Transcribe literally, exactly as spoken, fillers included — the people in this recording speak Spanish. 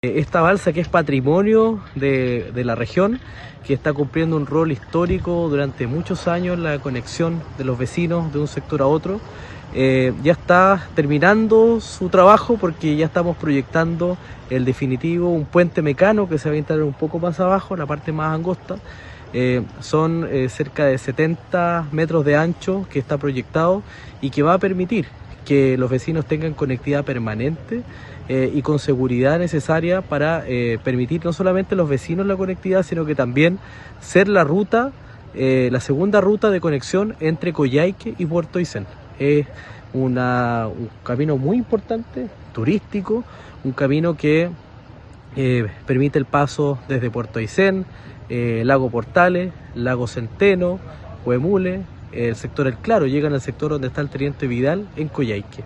Esta balsa, que es patrimonio de, de la región, que está cumpliendo un rol histórico durante muchos años en la conexión de los vecinos de un sector a otro, eh, ya está terminando su trabajo, porque ya estamos proyectando el definitivo, un puente mecano que se va a instalar un poco más abajo, en la parte más angosta. Eh, son eh, cerca de setenta metros de ancho que está proyectado y que va a permitir que los vecinos tengan conectividad permanente eh, y con seguridad necesaria para eh, permitir no solamente a los vecinos la conectividad, sino que también ser la ruta, eh, la segunda ruta de conexión entre Coyhaique y Puerto Aysén. Es una, un camino muy importante, turístico, un camino que eh, permite el paso desde Puerto Aysén, eh, Lago Portales, Lago Centeno, Huemule, el sector El Claro. Llegan al sector donde está el Teniente Vidal en Coyhaique.